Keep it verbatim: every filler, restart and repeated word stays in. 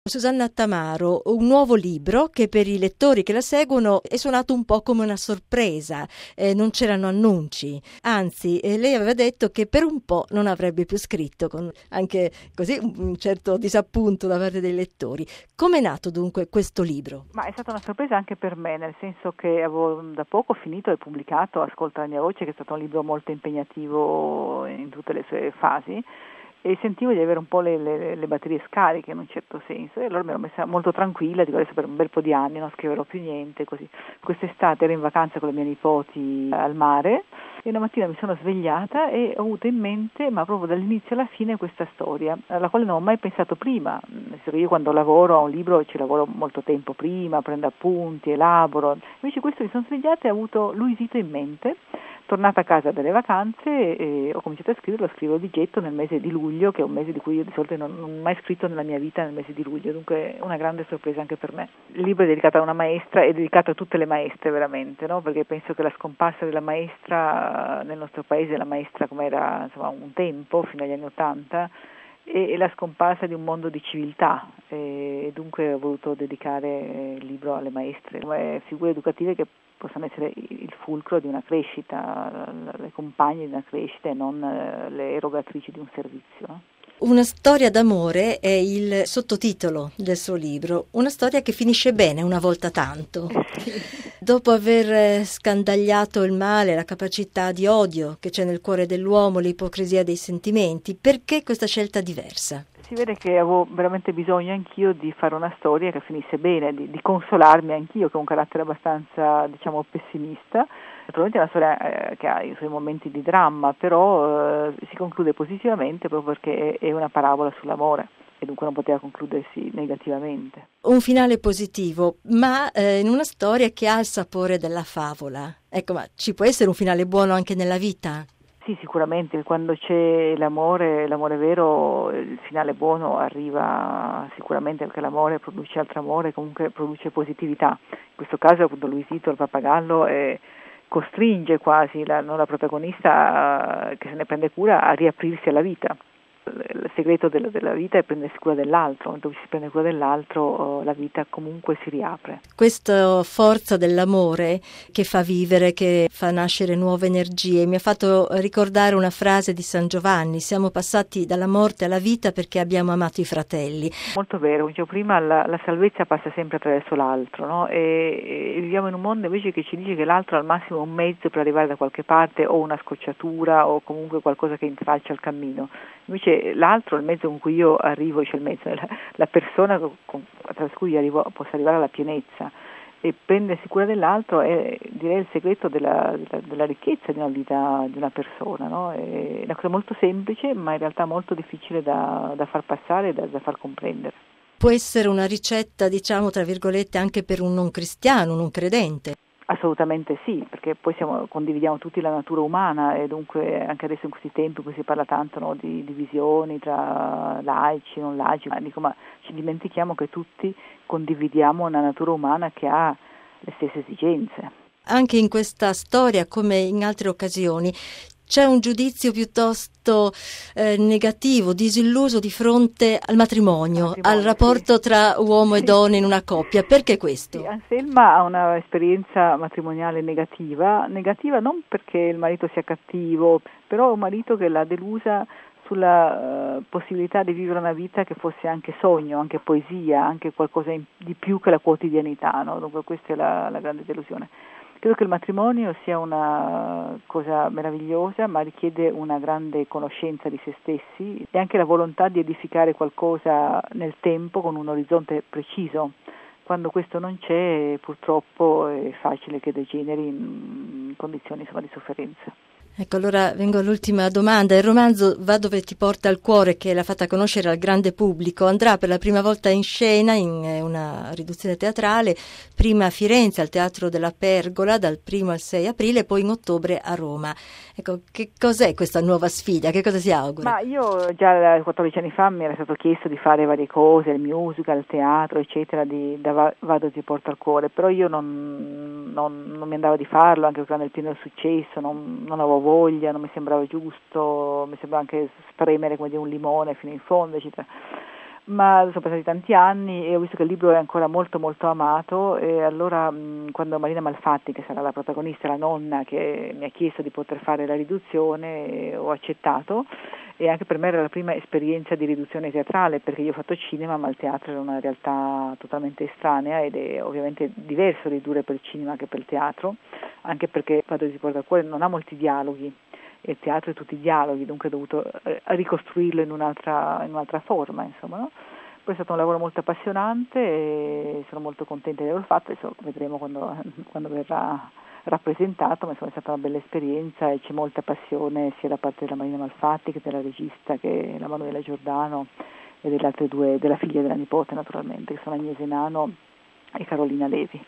Susanna Tamaro, un nuovo libro che per i lettori che la seguono è suonato un po' come una sorpresa, eh, non c'erano annunci, anzi eh, lei aveva detto che per un po' non avrebbe più scritto, con anche così un certo disappunto da parte dei lettori. Com'è nato dunque questo libro? Ma è stata una sorpresa anche per me, nel senso che avevo da poco finito e pubblicato Ascolta la mia voce, che è stato un libro molto impegnativo in tutte le sue fasi, e sentivo di avere un po' le, le, le batterie scariche in un certo senso, e allora mi ero messa molto tranquilla, dico adesso per un bel po' di anni non scriverò più niente, così. Quest'estate ero in vacanza con le mie nipoti al mare e una mattina mi sono svegliata e ho avuto in mente, ma proprio dall'inizio alla fine, questa storia, alla quale non ho mai pensato prima. Nel senso che io quando lavoro a un libro ci lavoro molto tempo prima, prendo appunti, elaboro, invece questo mi sono svegliata e ho avuto Luisito in mente. Tornata a casa dalle vacanze e ho cominciato a scriverlo, scrivo di getto nel mese di luglio, che è un mese di cui io di solito non, non ho mai scritto nella mia vita nel mese di luglio, dunque è una grande sorpresa anche per me. Il libro è dedicato a una maestra, è dedicato a tutte le maestre veramente, no? Perché penso che la scomparsa della maestra nel nostro paese, la maestra come era insomma un tempo, fino agli anni Ottanta, e la scomparsa di un mondo di civiltà, e dunque ho voluto dedicare il libro alle maestre come figure educative che possano essere il fulcro di una crescita, le compagne di una crescita e non le erogatrici di un servizio. Una storia d'amore è il sottotitolo del suo libro, una storia che finisce bene una volta tanto. Dopo aver scandagliato il male, la capacità di odio che c'è nel cuore dell'uomo, l'ipocrisia dei sentimenti, perché questa scelta diversa? Si vede che avevo veramente bisogno anch'io di fare una storia che finisse bene, di, di consolarmi anch'io, che ho un carattere abbastanza, diciamo, pessimista. Naturalmente è una storia eh, che ha i suoi momenti di dramma, però eh, si conclude positivamente proprio perché è, è una parabola sull'amore e dunque non poteva concludersi negativamente. Un finale positivo, ma eh, in una storia che ha il sapore della favola. Ecco, ma ci può essere un finale buono anche nella vita? Sì, sicuramente, quando c'è l'amore, l'amore vero, il finale buono arriva sicuramente, perché l'amore produce altro amore, comunque produce positività. In questo caso appunto Luisito, il pappagallo, eh, costringe quasi la, no, la protagonista eh, che se ne prende cura a riaprirsi alla vita. Il segreto della, della vita è prendersi cura dell'altro, quando si prende cura dell'altro la vita comunque si riapre. Questa forza dell'amore che fa vivere, che fa nascere nuove energie, mi ha fatto ricordare una frase di San Giovanni: siamo passati dalla morte alla vita perché abbiamo amato i fratelli. Molto vero, come dicevo prima, la, la salvezza passa sempre attraverso l'altro, no? E, e viviamo in un mondo invece che ci dice che l'altro è al massimo un mezzo per arrivare da qualche parte, o una scocciatura o comunque qualcosa che intralcia il cammino. Invece l'altro, il mezzo con cui io arrivo, cioè il mezzo, la, la persona con, attraverso cui io arrivo, posso arrivare alla pienezza, e prendersi cura dell'altro è, direi, il segreto della, della, della ricchezza di una vita di una persona, no? È una cosa molto semplice, ma in realtà molto difficile da, da far passare e da, da far comprendere. Può essere una ricetta, diciamo, tra virgolette, anche per un non cristiano, un non credente? Assolutamente sì, perché poi siamo, condividiamo tutti la natura umana, e dunque anche adesso in questi tempi in cui si parla tanto, no, di divisioni tra laici e non laici, ma, dico, ma ci dimentichiamo che tutti condividiamo una natura umana che ha le stesse esigenze. Anche in questa storia, come in altre occasioni, c'è un giudizio piuttosto eh, negativo, disilluso di fronte al matrimonio, matrimonio al rapporto sì. tra uomo sì. e donna in una coppia. Perché questo? Sì, Anselma ha una esperienza matrimoniale negativa, negativa non perché il marito sia cattivo, però è un marito che l'ha delusa sulla uh, possibilità di vivere una vita che fosse anche sogno, anche poesia, anche qualcosa in, di più che la quotidianità, no? Dunque questa è la, la grande delusione. Credo che il matrimonio sia una cosa meravigliosa, ma richiede una grande conoscenza di se stessi e anche la volontà di edificare qualcosa nel tempo con un orizzonte preciso. Quando questo non c'è, purtroppo è facile che degeneri in condizioni, insomma, di sofferenza. Ecco, allora vengo all'ultima domanda. Il romanzo Va dove ti porta il cuore, che l'ha fatta conoscere al grande pubblico, andrà per la prima volta in scena in una riduzione teatrale, prima a Firenze al Teatro della Pergola dal primo al sei aprile, poi in ottobre a Roma. Ecco, che cos'è questa nuova sfida? Che cosa si augura? Ma io già quattordici anni fa mi era stato chiesto di fare varie cose, il musical, il teatro, eccetera, di da Va, Va dove ti porta il cuore, però io non, non, non mi andava di farlo, anche perché nel pieno successo, non, non avevo voglia, non mi sembrava giusto, mi sembrava anche spremere come di un limone fino in fondo, eccetera. ma sono passati tanti anni e ho visto che il libro è ancora molto molto amato, e allora mh, quando Marina Malfatti, che sarà la protagonista, la nonna, che mi ha chiesto di poter fare la riduzione, ho accettato, e anche per me era la prima esperienza di riduzione teatrale, perché io ho fatto cinema, ma il teatro era una realtà totalmente estranea, ed è ovviamente diverso ridurre per il cinema che per il teatro, anche perché Vado di Porta al Cuore non ha molti dialoghi, e il teatro è tutti dialoghi, dunque ho dovuto eh, ricostruirlo in un'altra, in un'altra forma, insomma, no? Poi è stato un lavoro molto appassionante e sono molto contenta di averlo fatto, adesso vedremo quando, quando verrà rappresentato, ma insomma è stata una bella esperienza e c'è molta passione sia da parte della Marina Malfatti che della regista, che è la Manuela Giordano, e delle altre due, della figlia e della nipote naturalmente, che sono Agnese Nano e Carolina Levi.